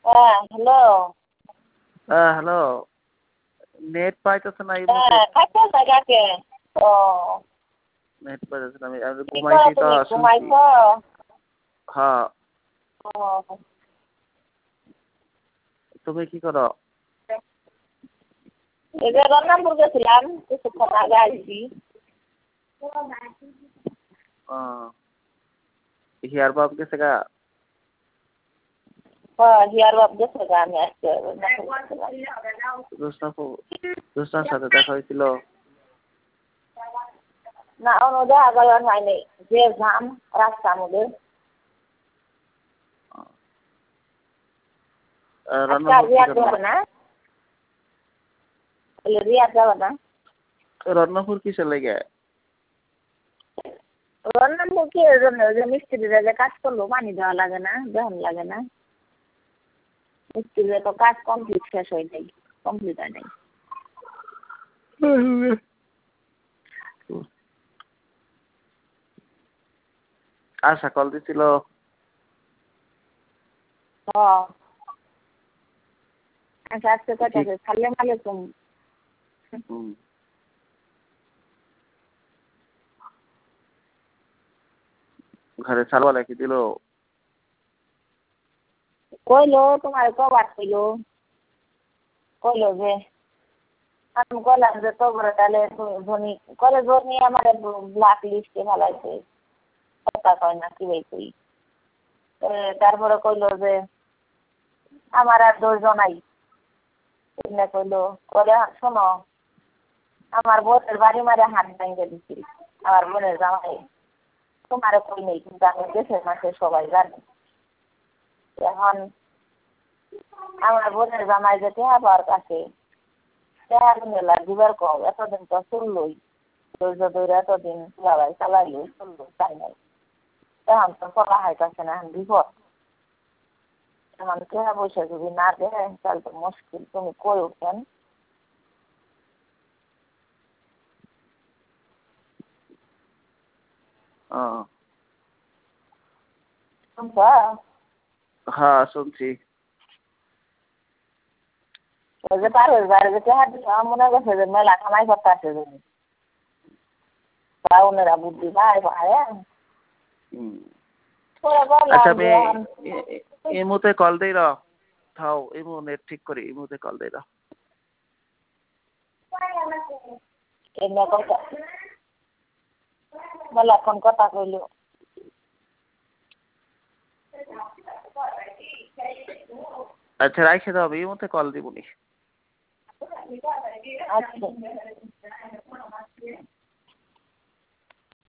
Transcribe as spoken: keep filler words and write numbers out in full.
হ্যাঁ হ্যালো। হ্যাঁ hello. Net পাইতেছে না এই মুহূর্তে। হ্যাঁ কাটছে জায়গাকে। ও নেট পাইতেছে না, আমি আমি কি করো ঘুমাইছি তো তুমি? শুনছি। ঘুমাইছো? হ্যাঁ। ও তুমি কি করো? এই যে রন্নাপুর গেছিলাম, কিছুক্ষণ আগে আসছি। আহ হিয়ার বাপ গেছে গা? হ্যাঁ হিয়ার বাপ গেছে গা, আমি আজকে রুস্তার সাথে দেখা হয়েছিল? না অন্য দেখা গেল হয়নি, যে জ্যাম রাস্তার মধ্যে। আজকে রিয়াদ যাবে না? রিয়াদ যাবে না? রত্নপুর কিসের লেগে? রন্নাপুর কি এর জন্য? ওই যে মিস্ত্রিরা যে কাজ করলো পানি দেওয়া লাগে না, দেওয়ান লাগে না। মিস্ত্রিরা তো কাজ কমপ্লিট শেষ হয় নাই, কমপ্লিট হয় নাই। আশা কল দিছিল? হ্যাঁ আচ্ছা আজকে কটা আছে? সালাম আলাইকুম। ঘরে সালবা লেখি দিল? কইলো তোমার কবার কইলো কইলো যে আমি বললাম যে তোমরা তাহলে ধনী করে জোর নিয়ে আমার ব্ল্যাক লিস্টে ফেলাইছে, কথা কয় না কি কই। তারপরে কইলো যে আমার আর দোষও নাই। কইলো বলে শোনো, আমার বোনের বাড়ি মারে হাত ভেঙে দিচ্ছি আমার বোনের জামাই, তোমারে কই নেই কিন্তু আমি দেশের মাসে সবাই জানি। এখন আমার বোনের জামাই যে টেহা পাওয়ার কাছে টেহার মেলা দিবার কম, এতদিন তো চললই, ধৈর্য ধরে এতদিন চালাই চালাইলো চললো, তাই নাই। এখন তো করা হইতেছে না, এখন বিপদ। এখন টেহা পয়সা যদি না দেয় তাহলে তো মুশকিল। তুমি কই উঠেন? শুনছো? হ্যাঁ শুনছি। ওই যে পারুল বাইরে যে টেহা দিছে আমার মনে করছে যে মেলা কামাই করতে আসে যদি ওনারা বুদ্ধি ভাই ভাই। আচ্ছা আমি এই মুহূর্তে কল দেই র, থাও এই মুহূর্তে নেট ঠিক করি, এই মুহূর্তে কল দেই র। এমনি কথা বলে এখন কথা কইলো। আচ্ছা রাইখে দাও, এই মুহূর্তে কল দিবনি। আচ্ছা।